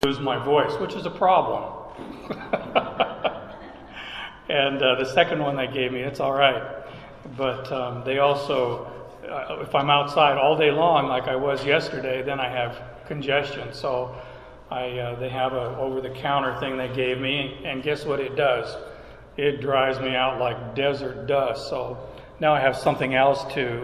lose my voice, which is a problem. And the second one they gave me, it's all right. But they also, if I'm outside all day long like I was yesterday, then I have congestion. So they have a over-the-counter thing they gave me, and guess what it does? It dries me out like desert dust. So now I have something else to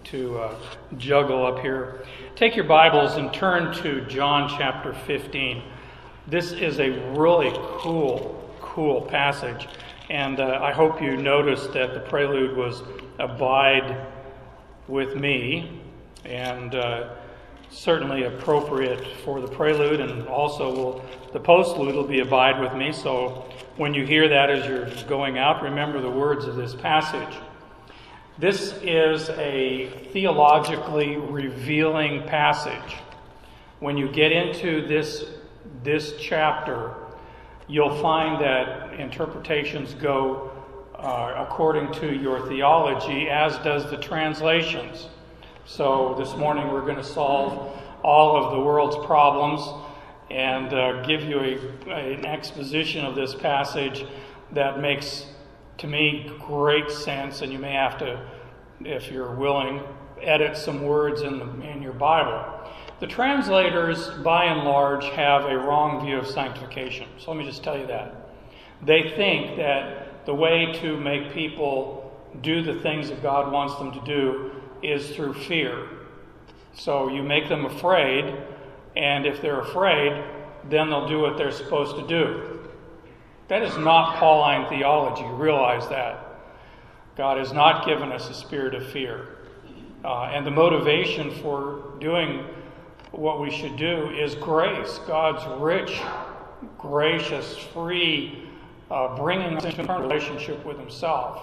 juggle up here. Take your Bibles and turn to John chapter 15. This is a really cool passage. And I hope you noticed that the prelude was abide with me, and certainly appropriate for the prelude, and also the postlude will be abide with me. So when you hear that as you're going out, remember the words of this passage. This is a theologically revealing passage. When you get into this chapter, you'll find that interpretations go according to your theology, as does the translations. So this morning we're going to solve all of the world's problems and give you an exposition of this passage that makes, to me, great sense, and you may have to, if you're willing, edit some words in your Bible. The translators, by and large, have a wrong view of sanctification. So let me just tell you that. They think that the way to make people do the things that God wants them to do is through fear. So you make them afraid, and if they're afraid, then they'll do what they're supposed to do. That is not Pauline theology. Realize that. God has not given us a spirit of fear. And the motivation for doing what we should do is grace. God's rich, gracious, free, bringing us into a relationship with Himself.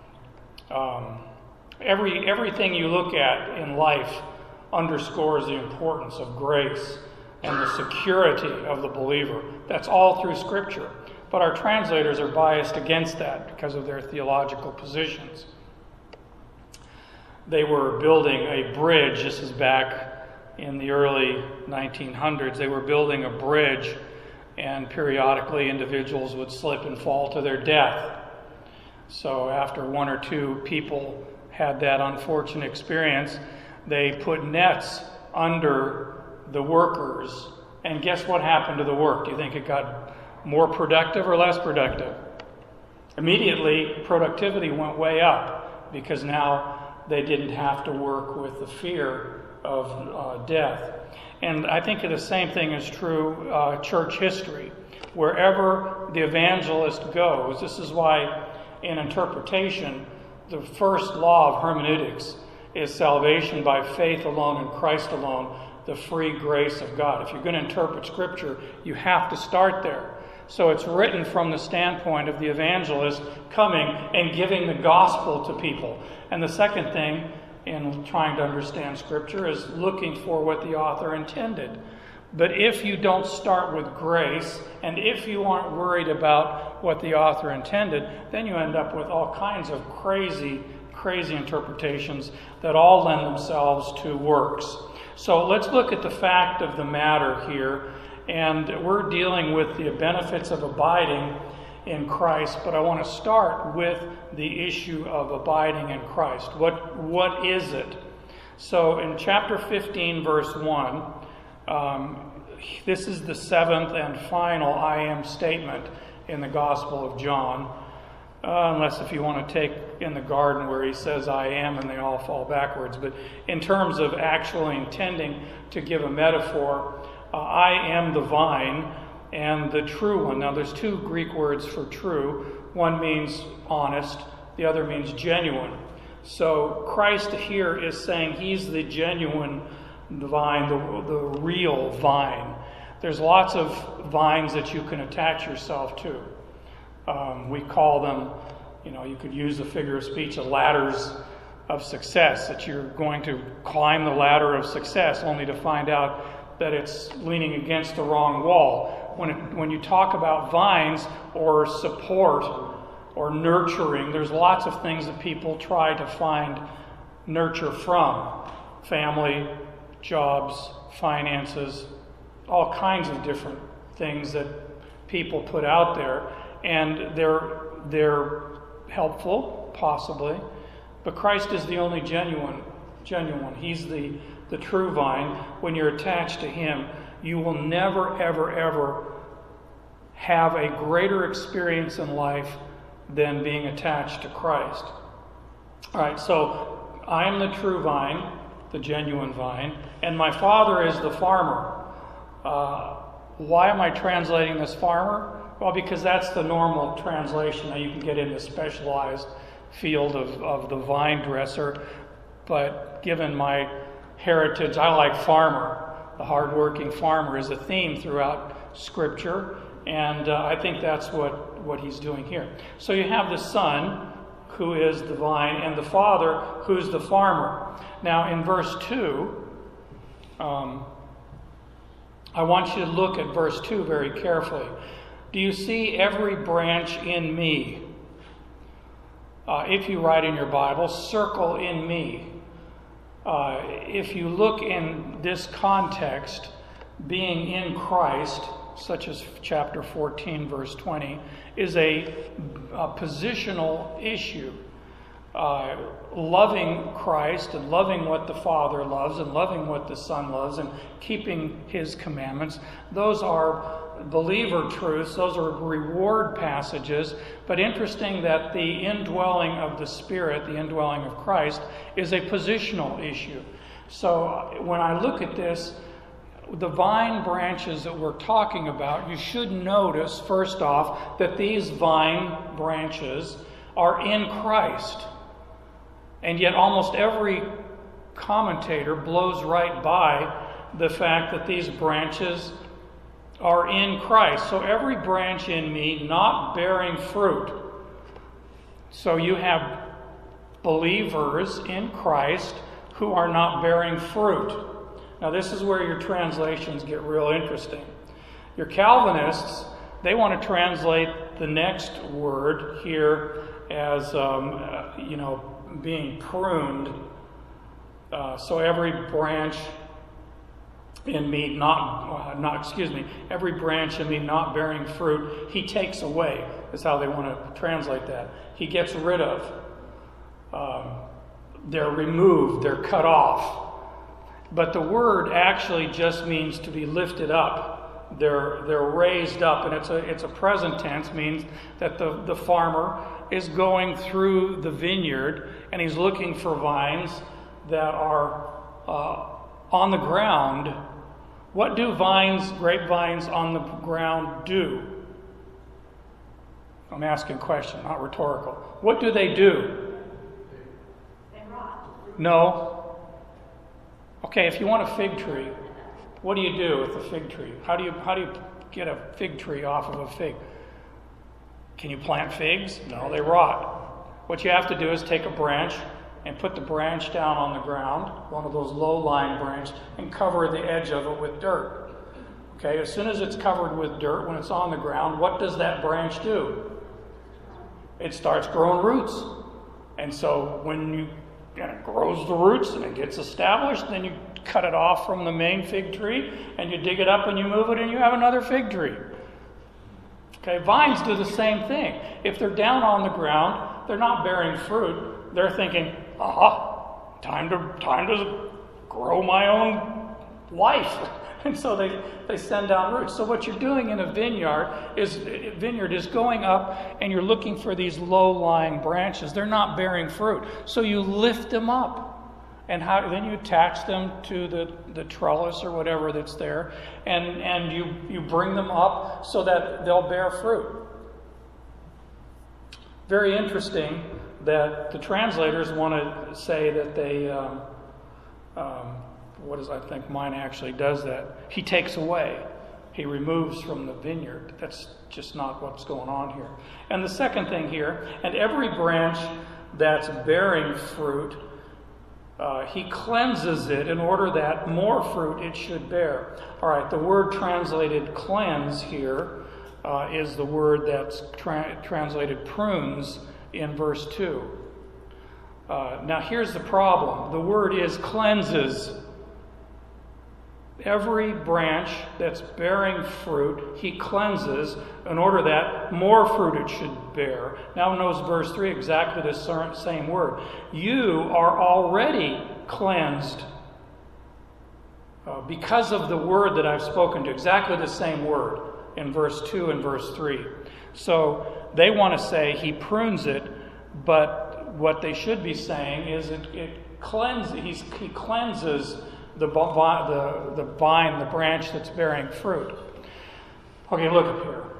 Everything you look at in life underscores the importance of grace and the security of the believer. That's all through Scripture. But our translators are biased against that because of their theological positions. They were building a bridge. This is back in the early 1900s. They were building a bridge, and periodically individuals would slip and fall to their death. So after one or two people had that unfortunate experience, they put nets under the workers. And guess what happened to the work? Do you think it got more productive or less productive? Immediately, productivity went way up because now they didn't have to work with the fear of death. And I think the same thing is true church history. Wherever the evangelist goes, this is why in interpretation, the first law of hermeneutics is salvation by faith alone in Christ alone, the free grace of God. If you're going to interpret Scripture, you have to start there. So it's written from the standpoint of the evangelist coming and giving the gospel to people. And the second thing in trying to understand Scripture is looking for what the author intended. But if you don't start with grace, and if you aren't worried about what the author intended, then you end up with all kinds of crazy interpretations that all lend themselves to works. So let's look at the fact of the matter here. And we're dealing with the benefits of abiding in Christ, but I want to start with the issue of abiding in Christ. What is it? So in chapter 15, verse 1, this is the seventh and final I am statement in the Gospel of John. Unless if you want to take in the garden where he says I am and they all fall backwards. But in terms of actually intending to give a metaphor, I am the vine and the true one. Now there's two Greek words for true. One means honest, the other means genuine. So Christ here is saying He's the genuine vine, the real vine. There's lots of vines that you can attach yourself to. We call them, you could use the figure of speech, ladders of success, that you're going to climb the ladder of success only to find out that it's leaning against the wrong wall. When you talk about vines or support or nurturing, there's lots of things that people try to find nurture from. Family, jobs, finances, all kinds of different things that people put out there, and they're helpful, possibly, but Christ is the only genuine one. He's the true vine. When you're attached to Him, you will never, ever, ever have a greater experience in life than being attached to Christ. All right, so I am the true vine, the genuine vine, and my Father is the farmer. Why am I translating this farmer? Well, because that's the normal translation. Now you can get into specialized field of the vine dresser, but given my heritage, I like farmer. The hardworking farmer is a theme throughout Scripture, and I think that's what he's doing here. So you have the Son, who is the vine, and the Father, who's the farmer. Now in verse 2, I want you to look at verse 2 very carefully. Do you see every branch in me? If you write in your Bible, circle in me. If you look in this context, being in Christ, such as chapter 14, verse 20, is a positional issue. Loving Christ and loving what the Father loves and loving what the Son loves and keeping His commandments, those are believer truths, those are reward passages. But interesting that the indwelling of the Spirit, the indwelling of Christ, is a positional issue. So when I look at this, the vine branches that we're talking about, you should notice, first off, that these vine branches are in Christ. And yet almost every commentator blows right by the fact that these branches are in Christ. So every branch in me not bearing fruit. So you have believers in Christ who are not bearing fruit. Now this is where your translations get real interesting. Your Calvinists, they want to translate the next word here as, being pruned. So every branch in me every branch in me not bearing fruit, He takes away, is how they want to translate that. He gets rid of. They're removed, they're cut off. But the word actually just means to be lifted up. They're raised up, and it's a present tense, means that the farmer is going through the vineyard and he's looking for vines that are on the ground. What do grapevines on the ground do? I'm asking a question, not rhetorical. What do they do? They rot. No. Okay, if you want a fig tree, what do you do with a fig tree? How do you get a fig tree off of a fig? Can you plant figs? No, they rot. What you have to do is take a branch and put the branch down on the ground, one of those low-lying branches, and cover the edge of it with dirt. Okay, as soon as it's covered with dirt, when it's on the ground, what does that branch do? It starts growing roots. And so when it grows the roots and it gets established, then you cut it off from the main fig tree and you dig it up and you move it and you have another fig tree. Okay, vines do the same thing. If they're down on the ground, they're not bearing fruit. They're thinking, time to grow my own life. And so they send down roots. So what you're doing in a vineyard is going up and you're looking for these low-lying branches. They're not bearing fruit. So you lift them up. And then you attach them to the trellis or whatever that's there. And you bring them up so that they'll bear fruit. Very interesting that the translators want to say that they... I think mine actually does that. He takes away. He removes from the vineyard. That's just not what's going on here. And the second thing here, and every branch that's bearing fruit, He cleanses it in order that more fruit it should bear. All right, the word translated cleanse here is the word that's translated prunes in verse 2. Now here's the problem. The word is cleanses. Every branch that's bearing fruit, he cleanses in order that more fruit it should bear. Now notice verse 3, exactly the same word. You are already cleansed because of the word that I've spoken to. Exactly the same word in verse 2 and verse 3. So they want to say he prunes it, but what they should be saying is he cleanses the vine, the branch that's bearing fruit. Okay, look up here.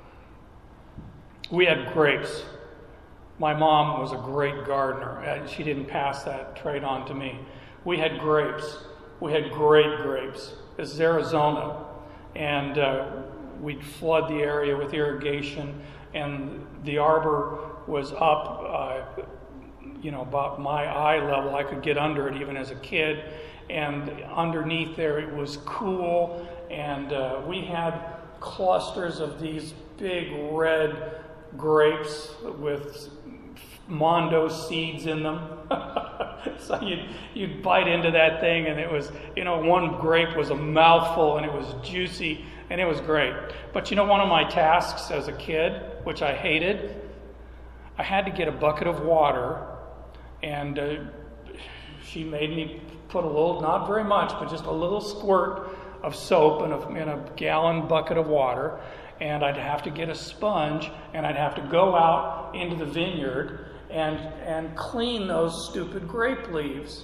We had grapes. My mom was a great gardener. She didn't pass that trait on to me. We had grapes. We had great grapes. This is Arizona. And we'd flood the area with irrigation. And the arbor was up, about my eye level. I could get under it even as a kid. And underneath there it was cool, and we had clusters of these big red grapes with mondo seeds in them. So you'd bite into that thing, and it was, one grape was a mouthful, and it was juicy, and it was great. But one of my tasks as a kid, which I hated, I had to get a bucket of water, and she made me put a little, not very much, but just a little squirt of soap in a gallon bucket of water, and I'd have to get a sponge, and I'd have to go out into the vineyard and clean those stupid grape leaves.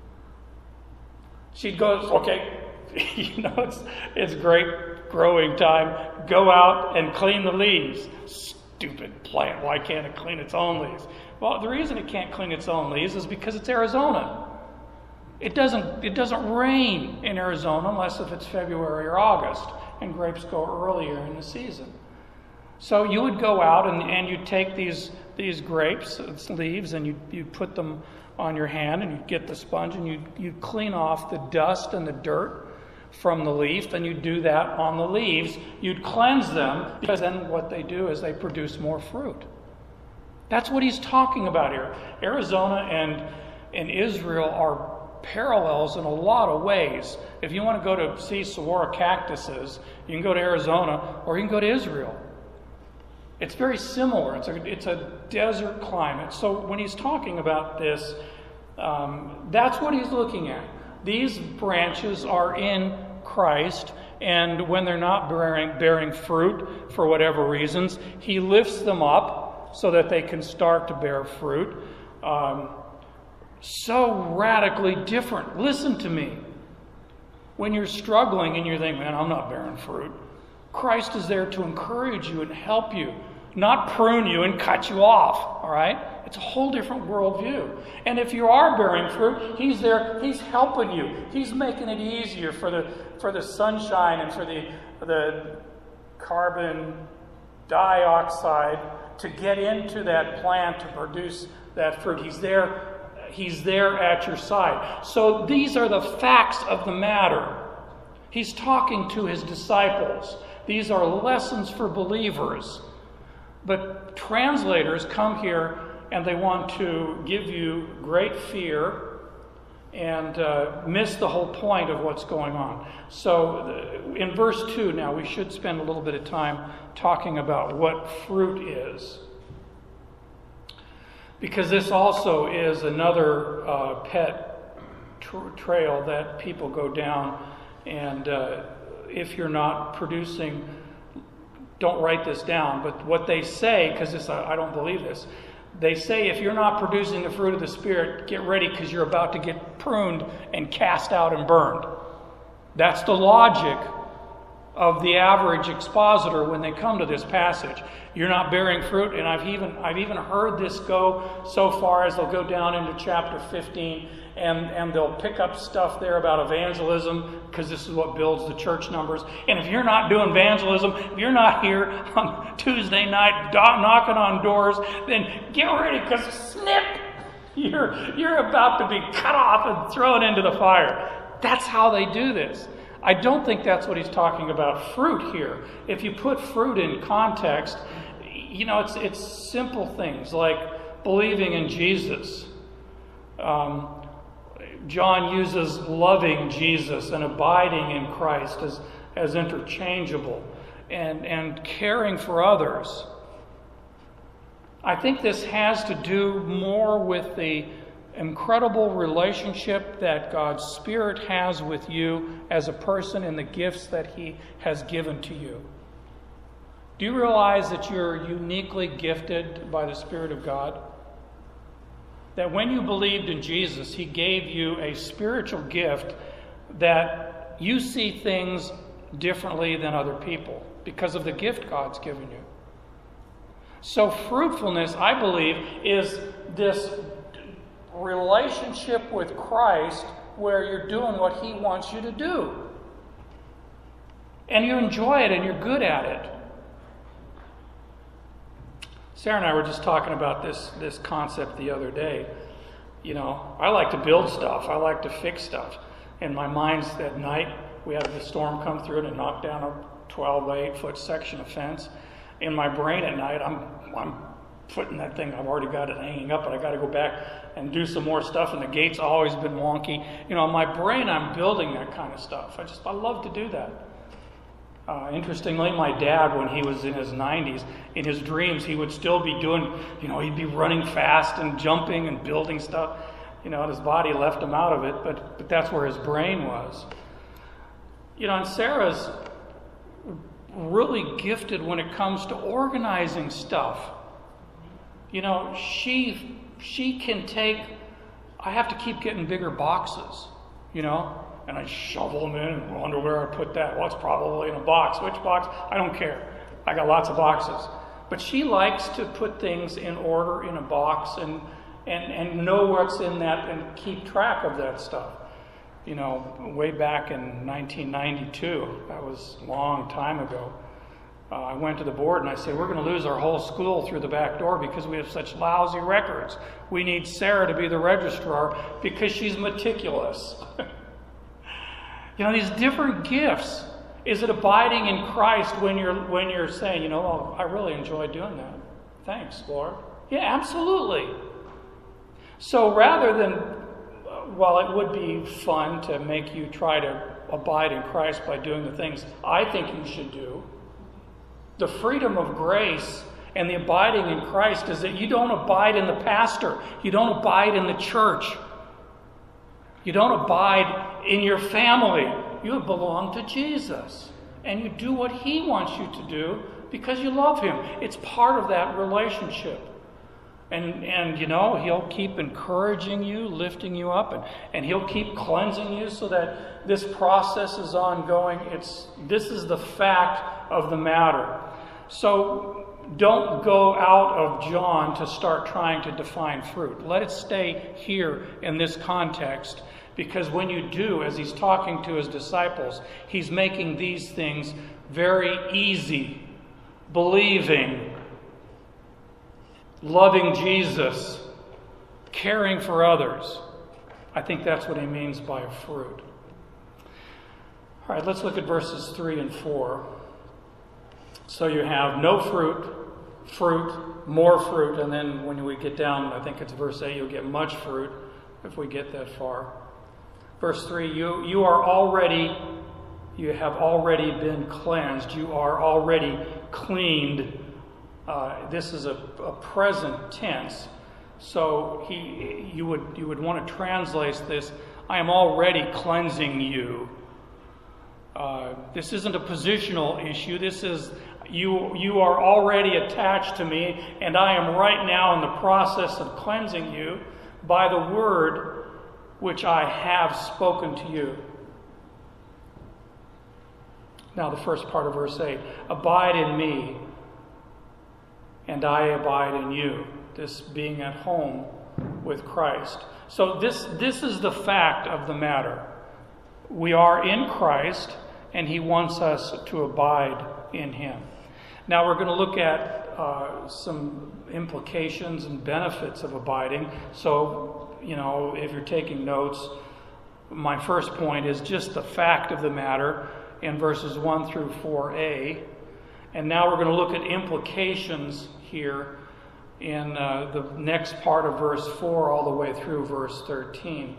She'd go, okay, it's grape growing time. Go out and clean the leaves. Stupid plant. Why can't it clean its own leaves? Well, the reason it can't clean its own leaves is because it's Arizona. It doesn't rain in Arizona unless if it's February or August, and grapes go earlier in the season. So you would go out and you take these grapes, leaves, and you put them on your hand, and you get the sponge, and you clean off the dust and the dirt from the leaf, and you do that on the leaves. You'd cleanse them, because then what they do is they produce more fruit. That's what he's talking about here. Arizona and Israel are parallels in a lot of ways. If you want to go to see saguaro cactuses, you can go to Arizona or you can go to Israel. It's very similar. It's a desert climate. So when he's talking about this, that's what he's looking at. These branches are in Christ, and when they're not bearing fruit for whatever reasons, he lifts them up so that they can start to bear fruit. So radically different. Listen to me. When you're struggling and you think, man, I'm not bearing fruit, Christ is there to encourage you and help you, not prune you and cut you off. All right? It's a whole different worldview. And if you are bearing fruit, he's there. He's helping you. He's making it easier for the sunshine and for the carbon dioxide to get into that plant to produce that fruit. He's there. He's there at your side. So these are the facts of the matter. He's talking to his disciples. These are lessons for believers. But translators come here and they want to give you great fear and miss the whole point of what's going on. So in verse 2 now, we should spend a little bit of time talking about what fruit is. Because this also is another pet trail that people go down. And if you're not producing, don't write this down. But what they say, because I don't believe this, they say if you're not producing the fruit of the Spirit, get ready because you're about to get pruned and cast out and burned. That's the logic of the average expositor when they come to this passage. You're not bearing fruit, and I've even heard this go so far as they'll go down into chapter 15 and they'll pick up stuff there about evangelism because this is what builds the church numbers. And if you're not doing evangelism, if you're not here on Tuesday night knocking on doors, then get ready because snip, you're about to be cut off and thrown into the fire. That's how they do this. I don't think that's what he's talking about fruit here. If you put fruit in context, it's simple things like believing in Jesus, John uses loving Jesus and abiding in Christ as interchangeable, and caring for others. I think this has to do more with the incredible relationship that God's Spirit has with you as a person and the gifts that He has given to you. Do you realize that you're uniquely gifted by the Spirit of God? That when you believed in Jesus, He gave you a spiritual gift that you see things differently than other people because of the gift God's given you. So fruitfulness, I believe, is this relationship with Christ where you're doing what He wants you to do. And you enjoy it and you're good at it. Sarah and I were just talking about this concept the other day. You know, I like to build stuff. I like to fix stuff. In my mind's at night, we had a storm come through and knock down a 12 by 8 foot section of fence. In my brain at night, I'm putting that thing, I've already got it hanging up, but I got to go back and do some more stuff, and the gate's always been wonky. You know, in my brain, I'm building that kind of stuff. I love to do that. Interestingly, my dad, when he was in his 90s, in his dreams, he would still be doing, you know, he'd be running fast and jumping and building stuff. You know, and his body left him out of it, but that's where his brain was. You know, and Sarah's really gifted when it comes to organizing stuff. You know, she can take, I have to keep getting bigger boxes, you know, and I shovel them in and wonder where I put that. Well, it's probably in a box. Which box? I don't care. I got lots of boxes. But she likes to put things in order in a box and know what's in that and keep track of that stuff. You know, way back in 1992, that was a long time ago, I went to the board and I said, we're going to lose our whole school through the back door because we have such lousy records. We need Sarah to be the registrar because she's meticulous. You know, these different gifts. Is it abiding in Christ when you're saying, you know, oh, I really enjoy doing that. Thanks, Lord. Yeah, absolutely. So rather than, while it would be fun to make you try to abide in Christ by doing the things I think you should do, the freedom of grace and the abiding in Christ is that you don't abide in the pastor. You don't abide in the church. You don't abide in your family. You belong to Jesus. And you do what He wants you to do because you love Him. It's part of that relationship. And you know, He'll keep encouraging you, lifting you up, and He'll keep cleansing you so that this process is ongoing. This is the fact of the matter. So don't go out of John to start trying to define fruit. Let it stay here in this context, because when you do, as He's talking to His disciples, He's making these things very easy. Believing, loving Jesus, caring for others. I think that's what He means by a fruit. All right, let's look at verses 3 and 4. So you have no fruit, more fruit, and then when we get down, I think it's verse 8, you'll get much fruit if we get that far. Verse 3, you have already been cleansed. You are already cleaned. This is a present tense. So you would want to translate this, I am already cleansing you. This isn't a positional issue. This is, you are already attached to me, and I am right now in the process of cleansing you by the word which I have spoken to you. Now the first part of verse 8, abide in me, and I abide in you. This being at home with Christ. So this is the fact of the matter. We are in Christ, and He wants us to abide in Him. Now we're going to look at some implications and benefits of abiding. So, you know, if you're taking notes, my first point is just the fact of the matter in verses 1 through 4a. And now we're going to look at implications here in the next part of verse 4 all the way through verse 13.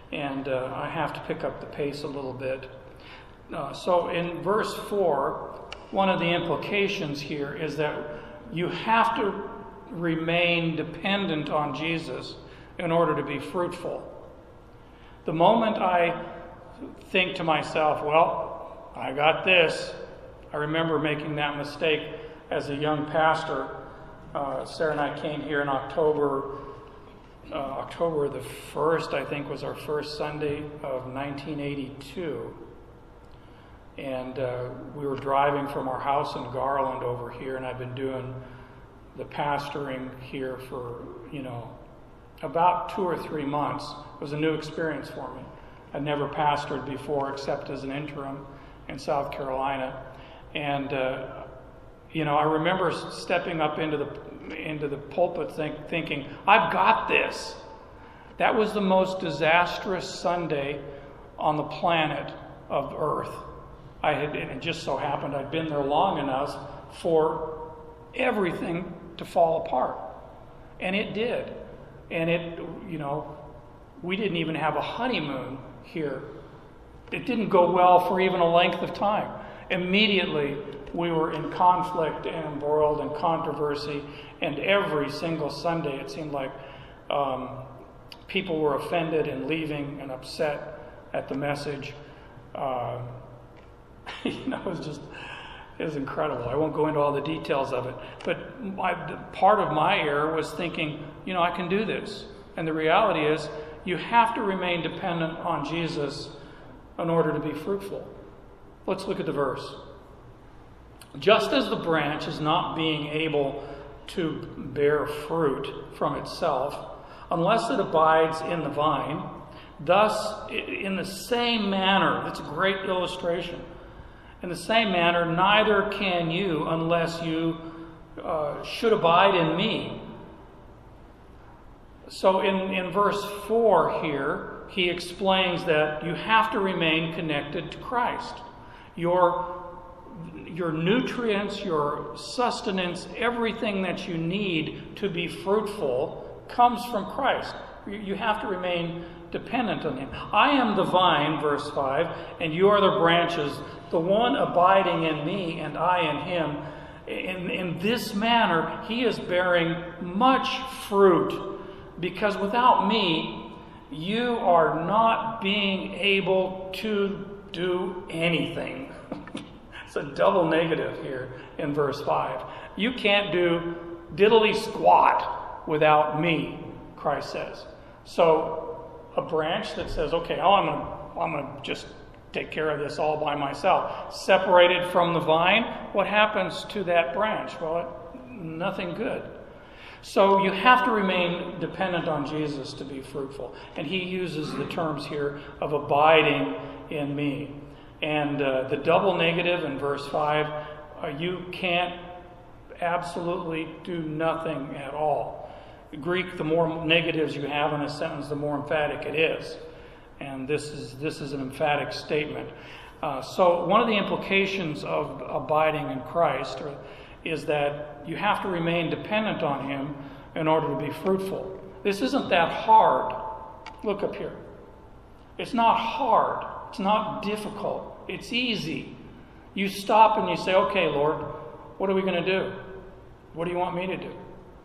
and I have to pick up the pace a little bit. So in verse 4, one of the implications here is that you have to remain dependent on Jesus in order to be fruitful. The moment I think to myself, well, I got this. I remember making that mistake as a young pastor. Sarah and I came here in October the 1st, I think, was our first Sunday of 1982. And we were driving from our house in Garland over here, and I've been doing the pastoring here for, about 2 or 3 months. It was a new experience for me. I'd never pastored before except as an interim in South Carolina. And, I remember stepping up into the pulpit thinking, I've got this. That was the most disastrous Sunday on the planet of Earth. And it just so happened I'd been there long enough for everything to fall apart. And it did. And we didn't even have a honeymoon here. It didn't go well for even a length of time. Immediately, we were in conflict and embroiled in controversy, and every single Sunday it seemed like people were offended and leaving and upset at the message. It was incredible. I won't go into all the details of it, but part of my error was thinking, I can do this. And the reality is, you have to remain dependent on Jesus in order to be fruitful. Let's look at the verse. Just as the branch is not being able to bear fruit from itself unless it abides in the vine, thus, in the same manner, that's a great illustration. In the same manner, neither can you unless you should abide in me. So in verse 4 here, he explains that you have to remain connected to Christ. Your nutrients, your sustenance, everything that you need to be fruitful comes from Christ. You have to remain dependent on Him. I am the vine, verse 5, and you are the branches, the one abiding in me and I in Him. In this manner, He is bearing much fruit, because without me, you are not being able to do anything. It's a double negative here in verse 5. You can't do diddly squat without me, Christ says. So a branch that says, okay, I'm going to just take care of this all by myself, separated from the vine, what happens to that branch? Well, nothing good. So you have to remain dependent on Jesus to be fruitful. And he uses the terms here of abiding in me. And the double negative in verse 5, you can't absolutely do nothing at all. In Greek, the more negatives you have in a sentence, the more emphatic it is. And this is an emphatic statement. So one of the implications of abiding in Christ is that you have to remain dependent on Him in order to be fruitful. This isn't that hard. Look up here. It's not hard. It's not difficult. It's easy. You stop and you say, okay, Lord, what are we going to do? What do you want me to do?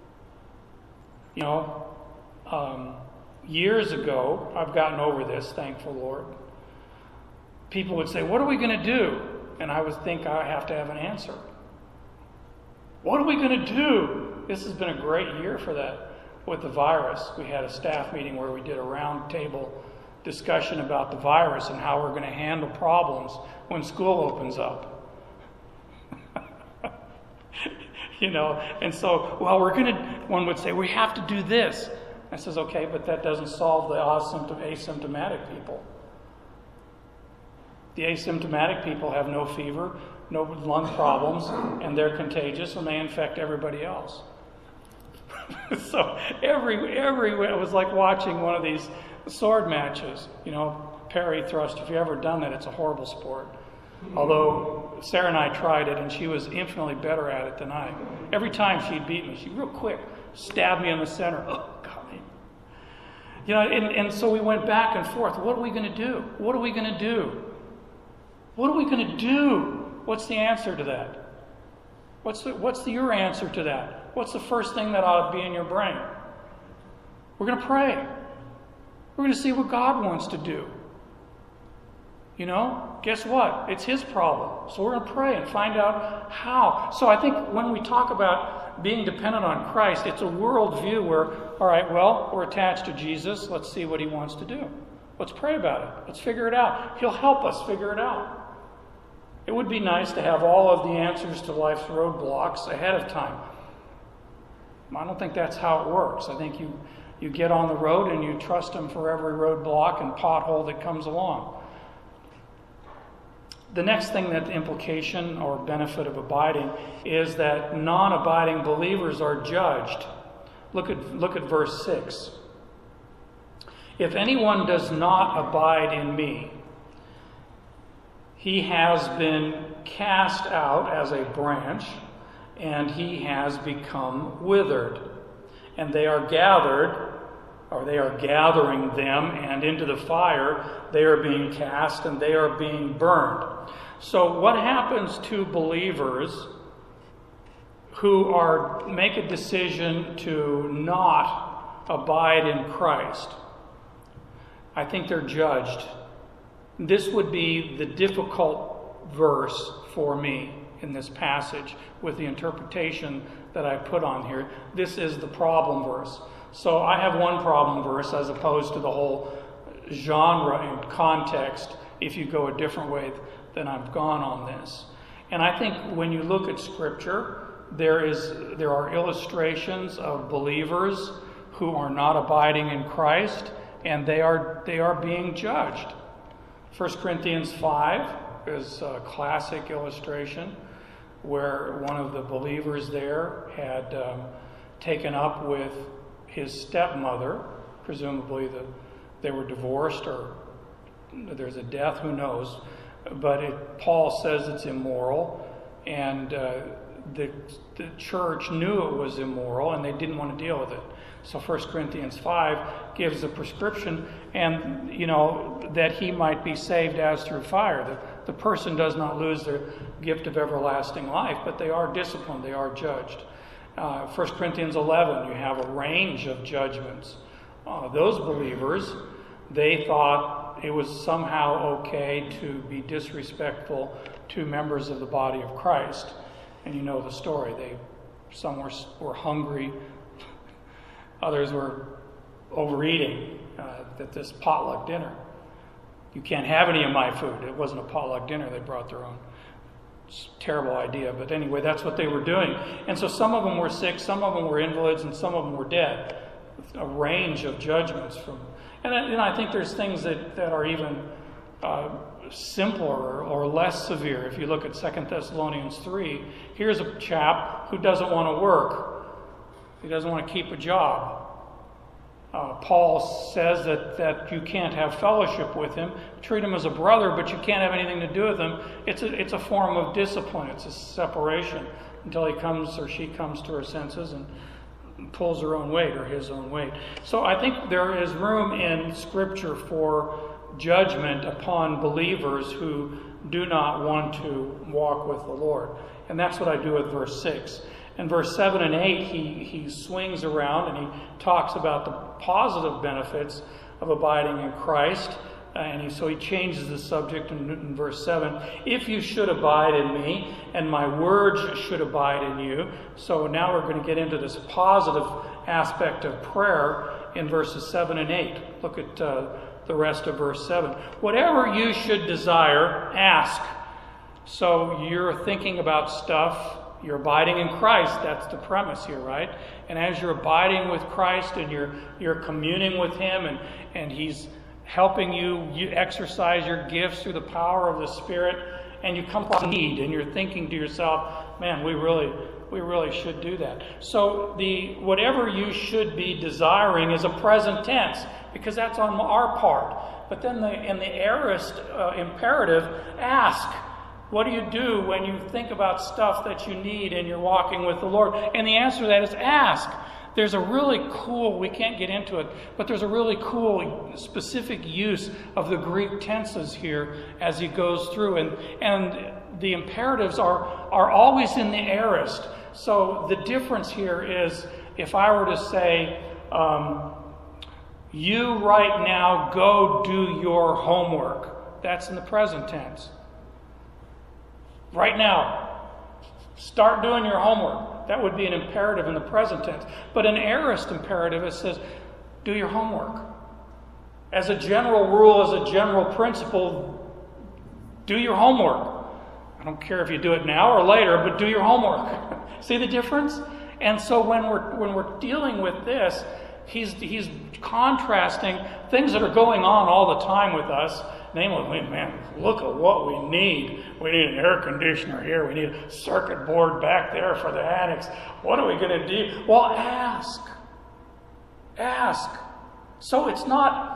Years ago, I've gotten over this, thankful Lord. People would say, what are we going to do? And I would think I have to have an answer. What are we going to do? This has been a great year for that with the virus. We had a staff meeting where we did a round table discussion about the virus and how we're going to handle problems when school opens up. And so, one would say, we have to do this. I says, okay, but that doesn't solve the asymptomatic people. The asymptomatic people have no fever, no lung problems, and they're contagious, and they infect everybody else. So it was like watching one of these sword matches. Parry thrust. If you've ever done that, it's a horrible sport. Although Sarah and I tried it, and she was infinitely better at it than I. Every time she'd beat me, she'd real quick stab me in the center. Oh, God. And so we went back and forth. What are we going to do? What are we going to do? What are we going to do? What's the answer to that? What's your answer to that? What's the first thing that ought to be in your brain? We're going to pray. We're going to see what God wants to do. Guess what? It's His problem. So we're going to pray and find out how. So I think when we talk about being dependent on Christ, it's a worldview where, all right, well, we're attached to Jesus. Let's see what He wants to do. Let's pray about it. Let's figure it out. He'll help us figure it out. It would be nice to have all of the answers to life's roadblocks ahead of time. I don't think that's how it works. I think you get on the road and you trust Him for every roadblock and pothole that comes along. The next thing, that implication or benefit of abiding, is that non-abiding believers are judged. Look at verse 6. If anyone does not abide in me, he has been cast out as a branch, and he has become withered. And they are gathered, or they are gathering them, and into the fire they are being cast, and they are being burned. So what happens to believers who make a decision to not abide in Christ? I think they're judged. This would be the difficult verse for me in this passage with the interpretation that I put on here. This is the problem verse. So I have one problem verse as opposed to the whole genre and context if you go a different way than I've gone on this. And I think when you look at Scripture, there are illustrations of believers who are not abiding in Christ, and they are being judged. 1 Corinthians 5 is a classic illustration where one of the believers there had taken up with his stepmother. Presumably they were divorced, or there's a death, who knows. But Paul says it's immoral, and the church knew it was immoral, and they didn't want to deal with it. So 1 Corinthians 5 gives a prescription, and that he might be saved as through fire. The person does not lose their gift of everlasting life, but they are disciplined, they are judged. 1 Corinthians 11, you have a range of judgments. Those believers, they thought it was somehow okay to be disrespectful to members of the body of Christ. And you know the story. Some were hungry. Others were overeating at this potluck dinner. You can't have any of my food. It wasn't a potluck dinner. They brought their own. It's a terrible idea. But anyway, that's what they were doing. And so some of them were sick, some of them were invalids, and some of them were dead. A range of judgments from... And I think there's things that are even simpler or less severe. If you look at 2 Thessalonians 3, here's a chap who doesn't want to work. He doesn't want to keep a job. Paul says that you can't have fellowship with him. Treat him as a brother, but you can't have anything to do with him. It's a form of discipline. It's a separation until he comes or she comes to her senses and pulls her own weight or his own weight. So I think there is room in Scripture for judgment upon believers who do not want to walk with the Lord. And that's what I do with verse 6. In verse 7 and 8, he swings around and he talks about the positive benefits of abiding in Christ. So he changes the subject in verse 7. If you should abide in me, and my words should abide in you. So now we're going to get into this positive aspect of prayer in verses 7 and 8. Look at the rest of verse 7. Whatever you should desire, ask. So you're thinking about stuff. You're abiding in Christ. That's the premise here, right? And as you're abiding with Christ and you're communing with Him and He's helping you exercise your gifts through the power of the Spirit, and you come across a need and you're thinking to yourself, man, we really should do that. So the whatever you should be desiring is a present tense because that's on our part. But then in the aorist imperative, ask. What do you do when you think about stuff that you need and you're walking with the Lord? And the answer to that is ask. There's a really cool, we can't get into it, but there's a really cool specific use of the Greek tenses here as he goes through. And the imperatives are always in the aorist. So the difference here is if I were to say, you right now go do your homework. That's in the present tense. Right now, start doing your homework. That would be an imperative in the present tense. But an aorist imperative, it says, do your homework. As a general rule, as a general principle, do your homework. I don't care if you do it now or later, but do your homework. See the difference? And so when we're dealing with this, he's contrasting things that are going on all the time with us. Namely, man, look at what we need. We need an air conditioner here. We need a circuit board back there for the annex. What are we going to do? Well, ask. Ask. So it's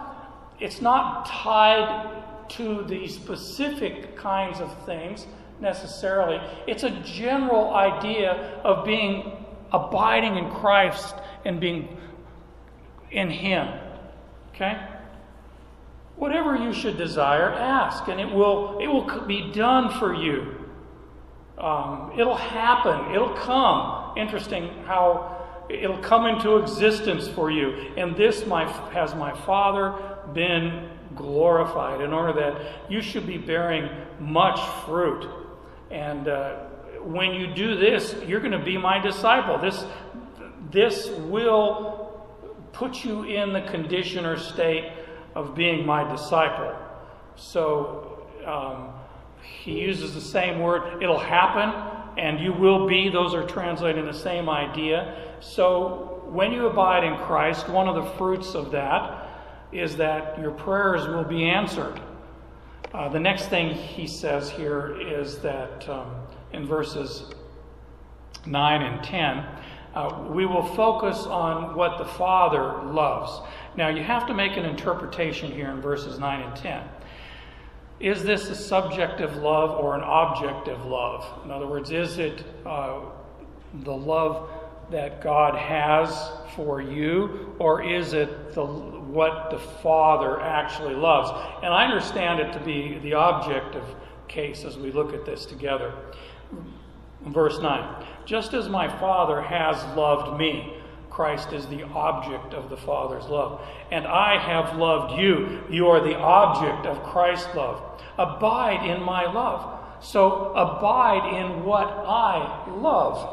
not tied to the specific kinds of things necessarily. It's a general idea of abiding in Christ and being in Him. Okay? Whatever you should desire, ask, and it will be done for you. It'll happen. It'll come. Interesting how it'll come into existence for you. And this has my Father been glorified, in order that you should be bearing much fruit. And when you do this, you're going to be my disciple. This will put you in the condition or state of being my disciple. So he uses the same word. It'll happen, and you will be. Those are translating the same idea. So when you abide in Christ, one of the fruits of that is that your prayers will be answered. The next thing he says here is that in verses 9 and 10, we will focus on what the Father loves. Now, you have to make an interpretation here in verses 9 and 10. Is this a subjective love or an objective love? In other words, is it the love that God has for you, or is it what the Father actually loves? And I understand it to be the objective case as we look at this together. Verse 9, just as my Father has loved me, Christ is the object of the Father's love, and I have loved you. You are the object of Christ's love. Abide in my love. So abide in what I love.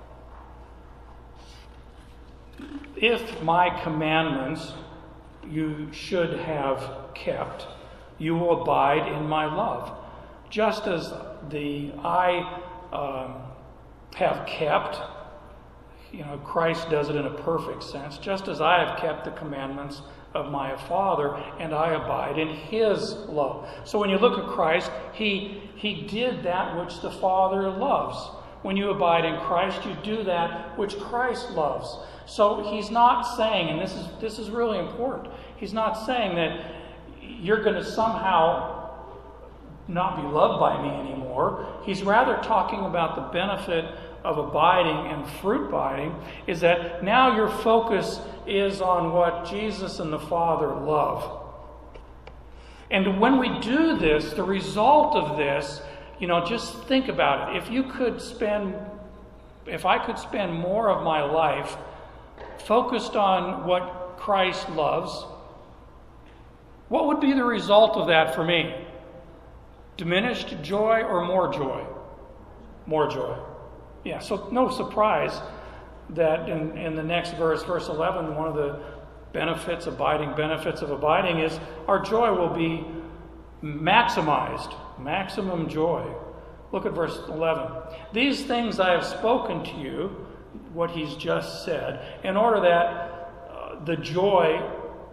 If my commandments you should have kept, you will abide in my love. Just as I have kept, Christ does it in a perfect sense, just as I have kept the commandments of my Father, and I abide in His love. So when you look at Christ, He did that which the Father loves. When you abide in Christ, you do that which Christ loves. So He's not saying, and this is really important, He's not saying that you're going to somehow not be loved by me anymore. He's rather talking about the benefit of abiding and fruit abiding, is that now your focus is on what Jesus and the Father love. And when we do this, the result of this, just think about it. If I could spend more of my life focused on what Christ loves, what would be the result of that for me? Diminished joy or more joy? More joy. Yeah, so no surprise that in the next verse, verse 11, one of the benefits of abiding is our joy will be maximized, maximum joy. Look at verse 11. These things I have spoken to you, what he's just said, in order that the joy,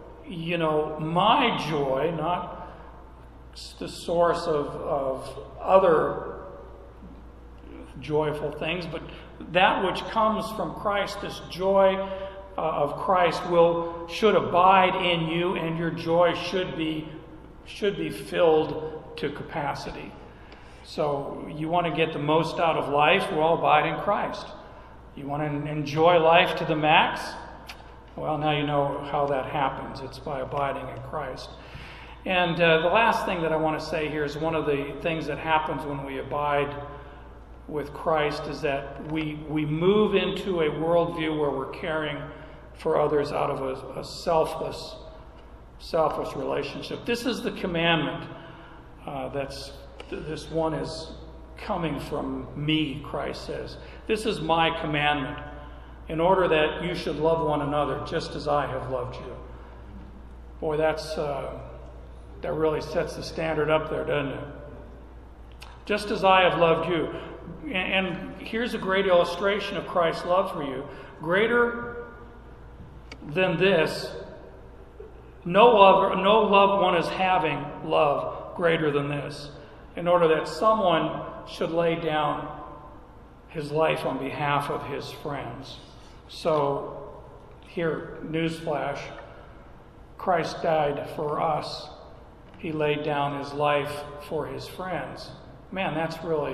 my joy, not the source of other joyful things, but that which comes from Christ, this joy of Christ should abide in you, and your joy should be filled to capacity. So you want to get the most out of life? Well, abide in Christ. You want to enjoy life to the max? Well, now you know how that happens. It's by abiding in Christ. And the last thing that I want to say here is one of the things that happens when we abide with Christ is that we move into a worldview where we're caring for others out of a selfless relationship. This is the commandment. This one is coming from me, Christ says. This is my commandment, in order that you should love one another just as I have loved you. Boy, that really sets the standard up there, doesn't it? Just as I have loved you. And here's a great illustration of Christ's love for you. Greater than this, no love one is having love greater than this, in order that someone should lay down his life on behalf of his friends. So, here, newsflash, Christ died for us. He laid down his life for his friends. Man, that's really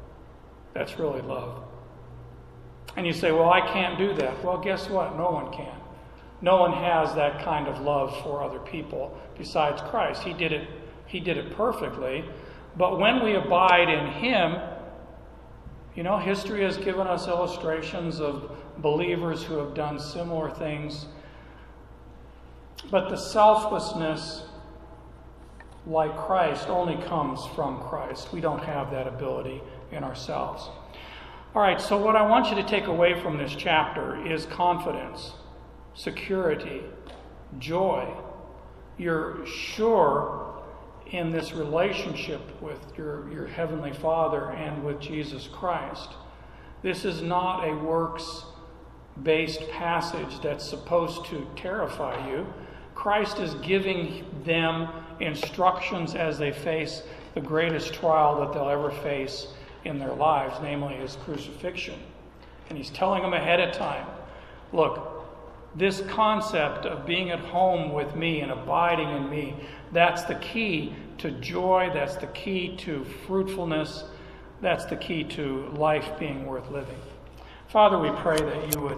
love. And you say, well, I can't do that. Well, guess what? No one can. No one has that kind of love for other people besides Christ. He did it perfectly. But when we abide in him, history has given us illustrations of believers who have done similar things. But the selflessness, like Christ, only comes from Christ. We don't have that ability in ourselves. All right, so what I want you to take away from this chapter is confidence, security, joy. You're sure in this relationship with your Heavenly Father and with Jesus Christ. This is not a works-based passage that's supposed to terrify you. Christ is giving them instructions as they face the greatest trial that they'll ever face in their lives, namely his crucifixion. And he's telling them ahead of time, look, this concept of being at home with me and abiding in me, that's the key to joy, that's the key to fruitfulness, that's the key to life being worth living. Father, we pray that you would